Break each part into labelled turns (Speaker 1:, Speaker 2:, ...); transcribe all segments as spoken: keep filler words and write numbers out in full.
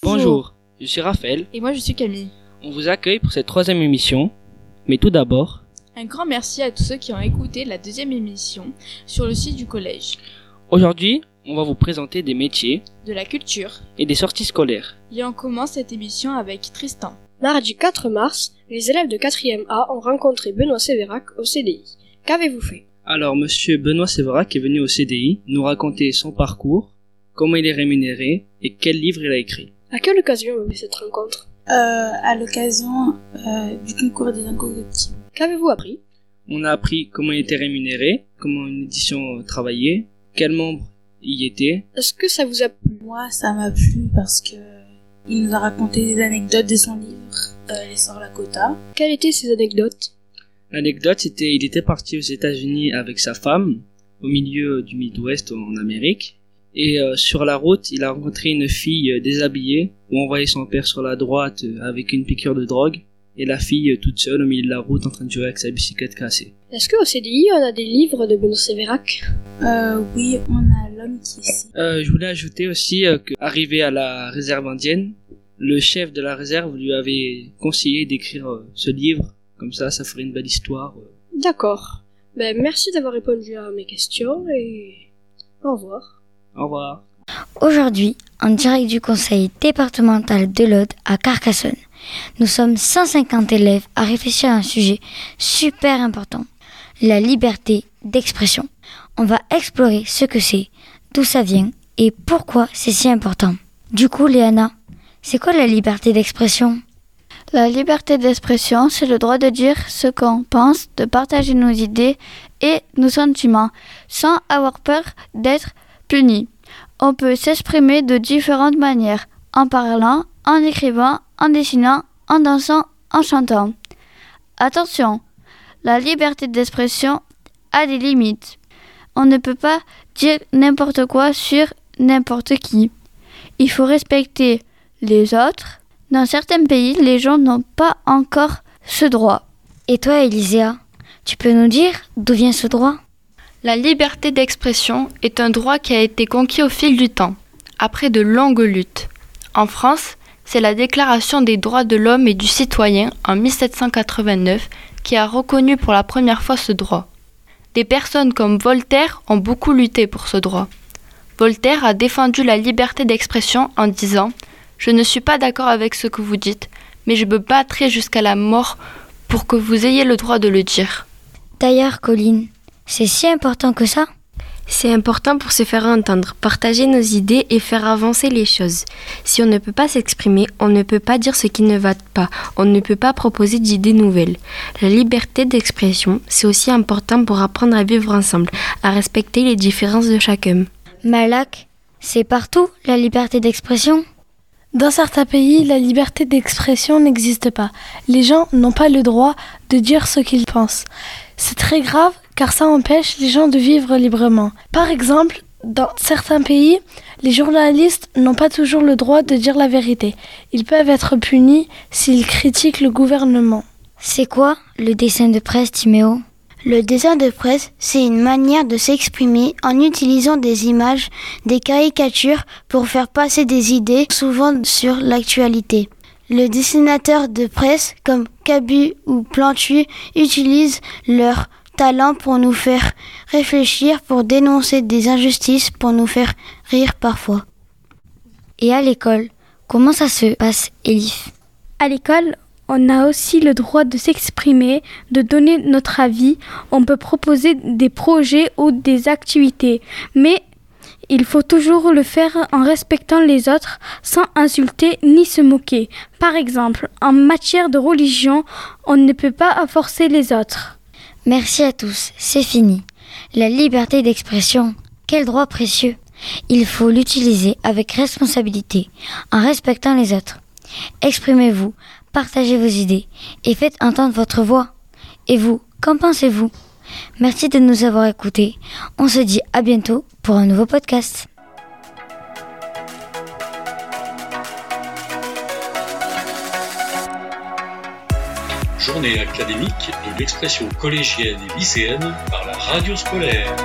Speaker 1: Bonjour, je suis Raphaël.
Speaker 2: Et moi je suis Camille.
Speaker 1: On vous accueille pour cette troisième émission. Mais tout d'abord,
Speaker 2: un grand merci à tous ceux qui ont écouté la deuxième émission sur le site du collège.
Speaker 1: Aujourd'hui, on va vous présenter des métiers,
Speaker 2: de la culture
Speaker 1: et des sorties scolaires.
Speaker 2: Et on commence cette émission avec Tristan.
Speaker 3: Mardi quatre mars, les élèves de quatrième A ont rencontré Benoît Sévérac au C D I. Qu'avez-vous fait?
Speaker 1: Alors, monsieur Benoît Sévérac est venu au C D I nous raconter son parcours, comment il est rémunéré et quel livre il a écrit.
Speaker 3: À quelle occasion avez-vous cette rencontre?
Speaker 4: Euh, à l'occasion euh, du concours des incorruptibles.
Speaker 3: Qu'avez-vous appris?
Speaker 1: On a appris comment il était rémunéré, comment une édition travaillait, quels membres y étaient.
Speaker 3: Est-ce que ça vous a plu?
Speaker 4: Moi, ça m'a plu parce que il nous a raconté des anecdotes de son livre, euh, Les Sœurs Lakota.
Speaker 3: Quelles étaient ces anecdotes?
Speaker 1: L'anecdote, c'était il était parti aux États-Unis avec sa femme, au milieu du Midwest en Amérique. Et euh, sur la route, il a rencontré une fille euh, déshabillée, où on voyait son père sur la droite euh, avec une piqûre de drogue, et la fille euh, toute seule au milieu de la route en train de jouer avec sa bicyclette cassée.
Speaker 3: Est-ce qu'au C D I, on a des livres de Benoît Sévérac?
Speaker 4: Euh, oui, on a L'homme qui est ici.
Speaker 1: Euh, je voulais ajouter aussi euh, qu'arrivé à la réserve indienne, le chef de la réserve lui avait conseillé d'écrire euh, ce livre, comme ça, ça ferait une belle histoire. Euh.
Speaker 3: D'accord. Ben, merci d'avoir répondu à mes questions, et au revoir.
Speaker 1: Au revoir.
Speaker 5: Aujourd'hui, en direct du conseil départemental de l'Aude à Carcassonne, nous sommes cent cinquante élèves à réfléchir à un sujet super important, la liberté d'expression. On va explorer ce que c'est, d'où ça vient et pourquoi c'est si important. Du coup, Léana, c'est quoi la liberté d'expression ?
Speaker 6: La liberté d'expression, c'est le droit de dire ce qu'on pense, de partager nos idées et nos sentiments, sans avoir peur d'être puni. On peut s'exprimer de différentes manières, en parlant, en écrivant, en dessinant, en dansant, en chantant. Attention, la liberté d'expression a des limites. On ne peut pas dire n'importe quoi sur n'importe qui. Il faut respecter les autres. Dans certains pays, les gens n'ont pas encore ce droit.
Speaker 5: Et toi, Élyséa, tu peux nous dire d'où vient ce droit ?
Speaker 7: La liberté d'expression est un droit qui a été conquis au fil du temps, après de longues luttes. En France, c'est la Déclaration des droits de l'homme et du citoyen en dix-sept cent quatre-vingt-neuf qui a reconnu pour la première fois ce droit. Des personnes comme Voltaire ont beaucoup lutté pour ce droit. Voltaire a défendu la liberté d'expression en disant « Je ne suis pas d'accord avec ce que vous dites, mais je me battrai jusqu'à la mort pour que vous ayez le droit de le dire. »
Speaker 5: D'ailleurs, Colline, c'est si important que ça ?
Speaker 8: C'est important pour se faire entendre, partager nos idées et faire avancer les choses. Si on ne peut pas s'exprimer, on ne peut pas dire ce qui ne va pas, on ne peut pas proposer d'idées nouvelles. La liberté d'expression, c'est aussi important pour apprendre à vivre ensemble, à respecter les différences de chacun.
Speaker 5: Malak, c'est partout la liberté d'expression ?
Speaker 9: Dans certains pays, la liberté d'expression n'existe pas. Les gens n'ont pas le droit de dire ce qu'ils pensent. C'est très grave car ça empêche les gens de vivre librement. Par exemple, dans certains pays, les journalistes n'ont pas toujours le droit de dire la vérité. Ils peuvent être punis s'ils critiquent le gouvernement.
Speaker 5: C'est quoi le dessin de presse, Timéo ?
Speaker 10: Le dessin de presse, c'est une manière de s'exprimer en utilisant des images, des caricatures pour faire passer des idées, souvent sur l'actualité. Le dessinateur de presse, comme Cabu ou Plantu, utilisent leur talent pour nous faire réfléchir, pour dénoncer des injustices, pour nous faire rire parfois.
Speaker 5: Et à l'école, comment ça se passe, Elif ?
Speaker 11: À l'école, on a aussi le droit de s'exprimer, de donner notre avis. On peut proposer des projets ou des activités, mais il faut toujours le faire en respectant les autres, sans insulter ni se moquer. Par exemple, en matière de religion, on ne peut pas forcer les autres.
Speaker 5: Merci à tous, c'est fini. La liberté d'expression, quel droit précieux. Il faut l'utiliser avec responsabilité, en respectant les autres. Exprimez-vous, partagez vos idées et faites entendre votre voix. Et vous, qu'en pensez-vous ? Merci de nous avoir écoutés. On se dit à bientôt pour un nouveau podcast.
Speaker 12: Journée académique de l'expression collégienne et lycéenne par la radio scolaire.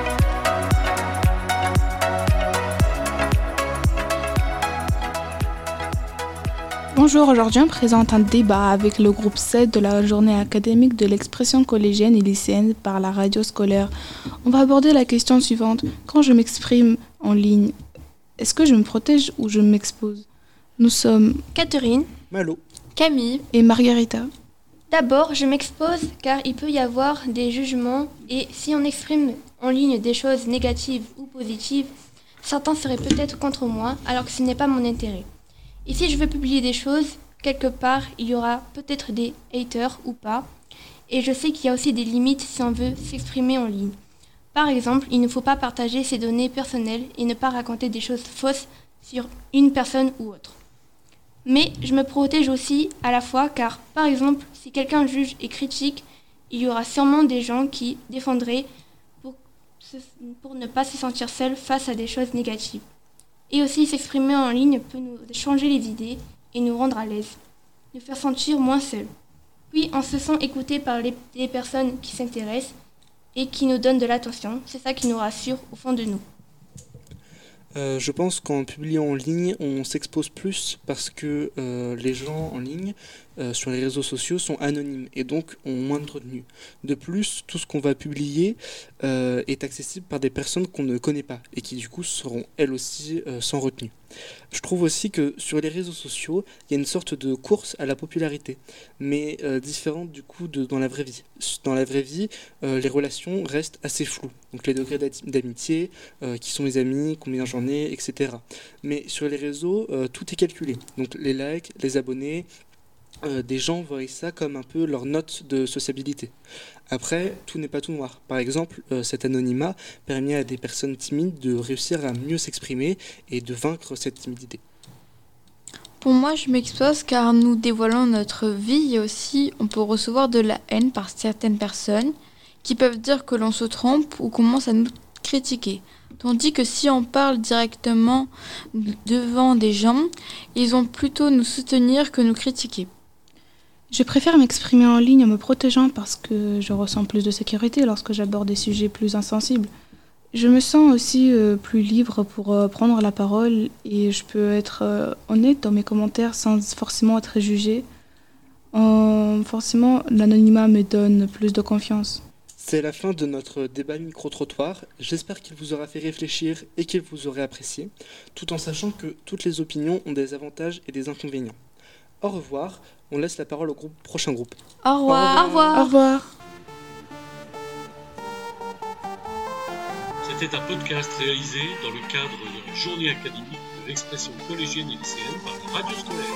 Speaker 4: Bonjour, aujourd'hui on présente un débat avec le groupe sept de la journée académique de l'expression collégienne et lycéenne par la radio scolaire. On va aborder la question suivante. Quand je m'exprime en ligne, est-ce que je me protège ou je m'expose ? Nous sommes
Speaker 13: Catherine,
Speaker 14: Malo,
Speaker 13: Camille
Speaker 4: et Margarita.
Speaker 13: D'abord, je m'expose car il peut y avoir des jugements et si on exprime en ligne des choses négatives ou positives, certains seraient peut-être contre moi alors que ce n'est pas mon intérêt. Et si je veux publier des choses, quelque part, il y aura peut-être des haters ou pas. Et je sais qu'il y a aussi des limites si on veut s'exprimer en ligne. Par exemple, il ne faut pas partager ses données personnelles et ne pas raconter des choses fausses sur une personne ou autre. Mais je me protège aussi à la fois car, par exemple, si quelqu'un juge et critique, il y aura sûrement des gens qui défendraient pour, se, pour ne pas se sentir seul face à des choses négatives. Et aussi s'exprimer en ligne peut nous changer les idées et nous rendre à l'aise, nous faire sentir moins seuls. Puis on se sent écouté par les, les personnes qui s'intéressent et qui nous donnent de l'attention. C'est ça qui nous rassure au fond de nous.
Speaker 14: Euh, je pense qu'en publiant en ligne, on s'expose plus parce que euh, les gens en ligne, euh, sur les réseaux sociaux, sont anonymes et donc ont moins de retenue. De plus, tout ce qu'on va publier euh, est accessible par des personnes qu'on ne connaît pas et qui du coup seront elles aussi euh, sans retenue. Je trouve aussi que sur les réseaux sociaux, il y a une sorte de course à la popularité, mais euh, différente du coup de, dans la vraie vie. Dans la vraie vie, euh, les relations restent assez floues. Donc les degrés d'amitié, euh, qui sont mes amis, combien j'en ai, et cetera. Mais sur les réseaux, euh, tout est calculé. Donc les likes, les abonnés, euh, des gens voient ça comme un peu leur note de sociabilité. Après, tout n'est pas tout noir. Par exemple, euh, cet anonymat permet à des personnes timides de réussir à mieux s'exprimer et de vaincre cette timidité.
Speaker 2: Pour moi, je m'expose car nous dévoilons notre vie et aussi on peut recevoir de la haine par certaines personnes qui peuvent dire que l'on se trompe ou commencent à nous critiquer. Tandis que si on parle directement devant des gens, ils vont plutôt nous soutenir que nous critiquer.
Speaker 4: Je préfère m'exprimer en ligne en me protégeant parce que je ressens plus de sécurité lorsque j'aborde des sujets plus insensibles. Je me sens aussi euh, plus libre pour euh, prendre la parole et je peux être euh, honnête dans mes commentaires sans forcément être jugée. Euh, forcément, l'anonymat me donne plus de confiance.
Speaker 14: C'est la fin de notre débat micro-trottoir. J'espère qu'il vous aura fait réfléchir et qu'il vous aura apprécié, tout en sachant que toutes les opinions ont des avantages et des inconvénients. Au revoir, on laisse la parole au groupe, prochain groupe.
Speaker 2: Au revoir.
Speaker 13: Au revoir.
Speaker 4: Au revoir.
Speaker 12: C'était un podcast réalisé dans le cadre de la journée académique de l'expression collégienne et lycéenne par la radio scolaire.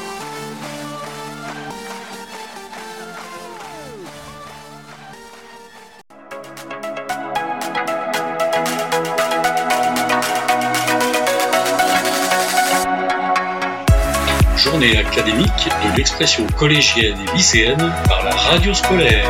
Speaker 12: Journée académique de l'expression collégienne et lycéenne par la radio scolaire.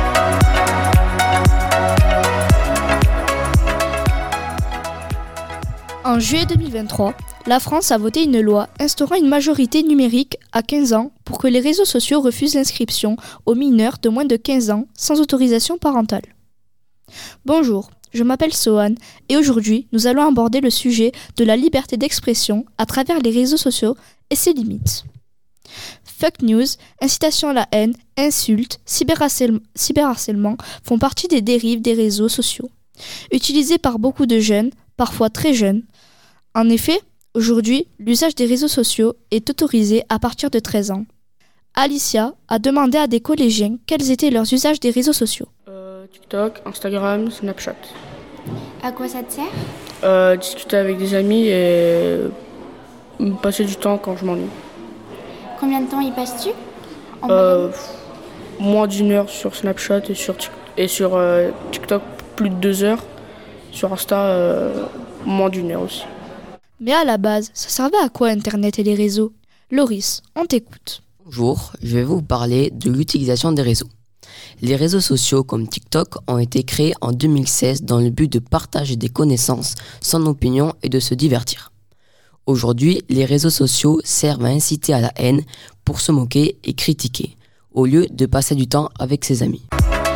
Speaker 15: En juillet deux mille vingt-trois, la France a voté une loi instaurant une majorité numérique à quinze ans pour que les réseaux sociaux refusent l'inscription aux mineurs de moins de quinze ans sans autorisation parentale. Bonjour, je m'appelle Sohan et aujourd'hui nous allons aborder le sujet de la liberté d'expression à travers les réseaux sociaux et ses limites. Fake news, incitation à la haine, insultes, cyberharcèlement, cyberharcèlement font partie des dérives des réseaux sociaux, utilisés par beaucoup de jeunes, parfois très jeunes. En effet, aujourd'hui, l'usage des réseaux sociaux est autorisé à partir de treize ans. Alicia a demandé à des collégiens quels étaient leurs usages des réseaux sociaux.
Speaker 16: Euh, TikTok, Instagram, Snapchat.
Speaker 17: À quoi ça te sert ?
Speaker 16: euh, Discuter avec des amis et passer du temps quand je m'ennuie.
Speaker 17: Combien de temps y passes-tu en
Speaker 16: euh, Moins d'une heure sur Snapchat et sur, et sur euh, TikTok, plus de deux heures. Sur Insta, euh, moins d'une heure aussi.
Speaker 15: Mais à la base, ça servait à quoi Internet et les réseaux ? Loris, on t'écoute.
Speaker 18: Bonjour, je vais vous parler de l'utilisation des réseaux. Les réseaux sociaux comme TikTok ont été créés en deux mille seize dans le but de partager des connaissances, son opinion et de se divertir. Aujourd'hui, les réseaux sociaux servent à inciter à la haine pour se moquer et critiquer, au lieu de passer du temps avec ses amis.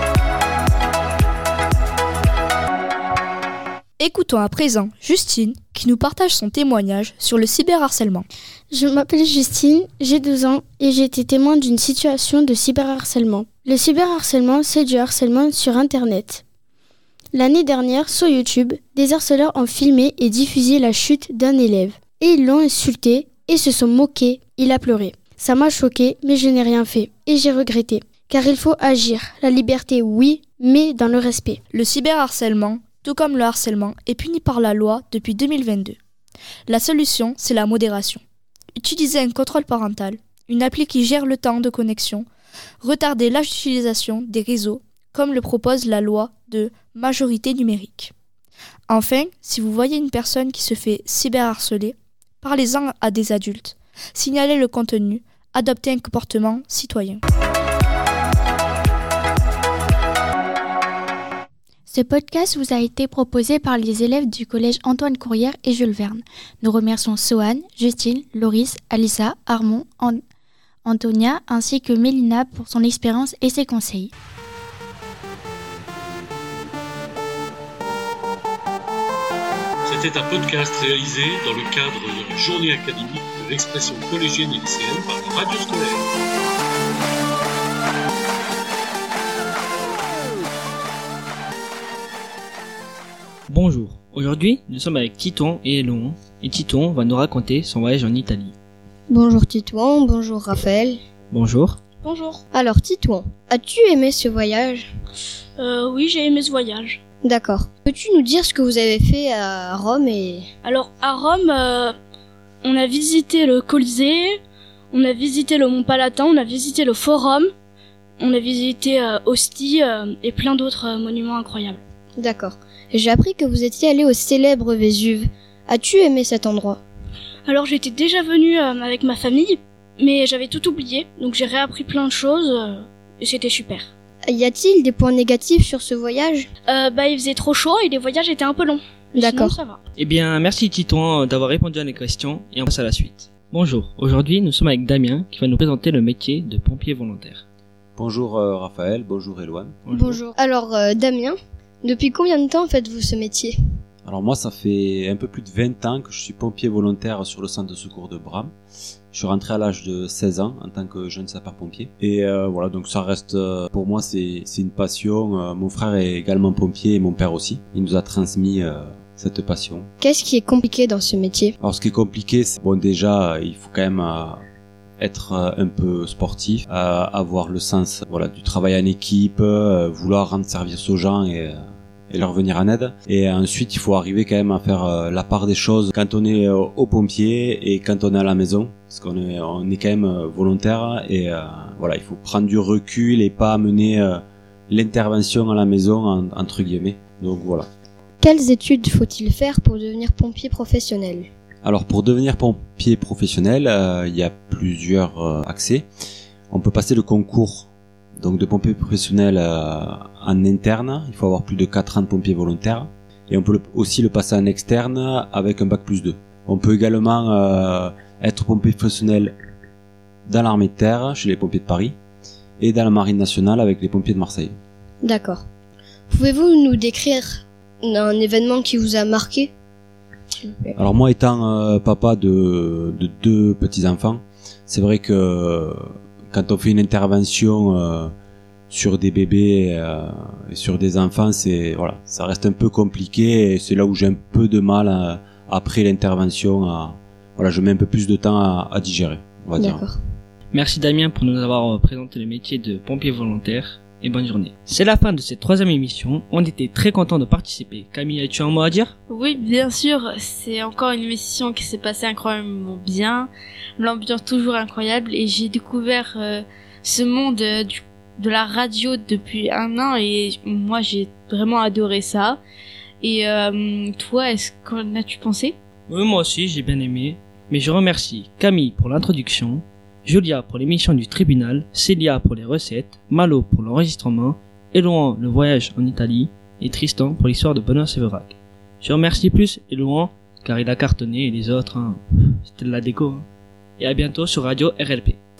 Speaker 15: Écoutons à présent Justine qui nous partage son témoignage sur le cyberharcèlement.
Speaker 19: Je m'appelle Justine, j'ai douze ans et j'ai été témoin d'une situation de cyberharcèlement. Le cyberharcèlement, c'est du harcèlement sur Internet. L'année dernière, sur YouTube, des harceleurs ont filmé et diffusé la chute d'un élève. Et ils l'ont insulté et se sont moqués. Il a pleuré. Ça m'a choqué, mais je n'ai rien fait. Et j'ai regretté. Car il faut agir. La liberté, oui, mais dans le respect.
Speaker 15: Le cyberharcèlement, tout comme le harcèlement, est puni par la loi depuis deux mille vingt-deux. La solution, c'est la modération. Utiliser un contrôle parental, une appli qui gère le temps de connexion, retarder l'âge d'utilisation des réseaux, comme le propose la loi de majorité numérique. Enfin, si vous voyez une personne qui se fait cyberharceler, parlez-en à des adultes, signalez le contenu, adoptez un comportement citoyen.
Speaker 11: Ce podcast vous a été proposé par les élèves du collège Antoine Courrière et Jules Verne. Nous remercions Sohan, Justine, Loris, Alissa, Armand, An- Antonia ainsi que Mélina pour son expérience et ses conseils.
Speaker 12: C'était un podcast réalisé dans le cadre de la journée académique de l'expression collégienne et lycéenne par la radio scolaire.
Speaker 1: Bonjour, aujourd'hui nous sommes avec Titouan et Elohon et Titouan va nous raconter son voyage en Italie.
Speaker 20: Bonjour Titouan, bonjour Raphaël.
Speaker 1: Bonjour.
Speaker 3: Bonjour.
Speaker 20: Alors Titouan, as-tu aimé ce voyage ?
Speaker 3: Euh, oui, j'ai aimé ce voyage.
Speaker 20: D'accord. Peux-tu nous dire ce que vous avez fait à Rome et...
Speaker 3: Alors à Rome, euh, on a visité le Colisée, on a visité le Mont Palatin, on a visité le Forum, on a visité euh, Ostie euh, et plein d'autres euh, monuments incroyables.
Speaker 20: D'accord. J'ai appris que vous étiez allé au célèbre Vésuve. As-tu aimé cet endroit ?
Speaker 3: Alors j'étais déjà venue euh, avec ma famille, mais j'avais tout oublié, donc j'ai réappris plein de choses euh, et c'était super.
Speaker 20: Y a-t-il des points négatifs sur ce voyage ?
Speaker 3: euh, Bah il faisait trop chaud et les voyages étaient un peu longs.
Speaker 20: D'accord.
Speaker 3: Sinon, ça va.
Speaker 1: Eh bien, merci Titouan d'avoir répondu à nos questions et on passe à la suite. Bonjour, aujourd'hui nous sommes avec Damien qui va nous présenter le métier de pompier volontaire.
Speaker 21: Bonjour euh, Raphaël, bonjour Eloane.
Speaker 20: Bonjour. bonjour. Alors euh, Damien, depuis combien de temps faites-vous ce métier ?
Speaker 21: Alors moi ça fait un peu plus de vingt ans que je suis pompier volontaire sur le centre de secours de Bram. Je suis rentré à l'âge de seize ans en tant que jeune sapeur-pompier. Et euh, voilà, donc ça reste, euh, pour moi c'est, c'est une passion. Euh, mon frère est également pompier et mon père aussi. Il nous a transmis euh, cette passion.
Speaker 20: Qu'est-ce qui est compliqué dans ce métier ?
Speaker 21: Alors ce qui est compliqué, c'est bon déjà il faut quand même euh, être euh, un peu sportif, euh, avoir le sens voilà du travail en équipe, euh, vouloir rendre service aux gens et... Euh, et leur venir en aide. Et ensuite, il faut arriver quand même à faire euh, la part des choses quand on est euh, au pompier et quand on est à la maison, parce qu'on est, on est quand même euh, volontaire et euh, voilà, il faut prendre du recul et pas amener euh, l'intervention à la maison en, entre guillemets. Donc voilà.
Speaker 20: Quelles études faut-il faire pour devenir pompier professionnel ?
Speaker 21: Alors pour devenir pompier professionnel, euh, il y a plusieurs euh, accès. On peut passer le concours donc de pompier professionnel euh, en interne, il faut avoir plus de quatre ans de pompier volontaire. Et on peut le, aussi le passer en externe avec un bac plus deux. On peut également euh, être pompier professionnel dans l'armée de terre, chez les pompiers de Paris, et dans la marine nationale avec les pompiers de Marseille.
Speaker 20: D'accord. Pouvez-vous nous décrire un événement qui vous a marqué ?
Speaker 21: Alors moi étant euh, papa de, de deux petits-enfants, c'est vrai que quand on fait une intervention euh, sur des bébés euh, et sur des enfants, c'est voilà, ça reste un peu compliqué et c'est là où j'ai un peu de mal à, après l'intervention. À, voilà, je mets un peu plus de temps à, à digérer, on va dire.
Speaker 20: D'accord.
Speaker 1: Merci Damien pour nous avoir présenté le métier de pompier volontaire et bonne journée. C'est la fin de cette troisième émission. On était très contents de participer. Camille, as-tu un mot à dire ?
Speaker 22: Oui, bien sûr. C'est encore une mission qui s'est passée incroyablement bien. L'ambiance toujours incroyable et j'ai découvert euh, ce monde euh, du, de la radio depuis un an et moi j'ai vraiment adoré ça. Et euh, toi, est-ce qu'en as-tu pensé ?
Speaker 1: Oui, moi aussi j'ai bien aimé. Mais je remercie Camille pour l'introduction, Julia pour l'émission du tribunal, Célia pour les recettes, Malo pour l'enregistrement, Elouan le voyage en Italie et Tristan pour l'histoire de Benoît Séverac. Je remercie plus Elouan car il a cartonné et les autres, hein, c'était de la déco. Hein. Et à bientôt sur Radio R L P.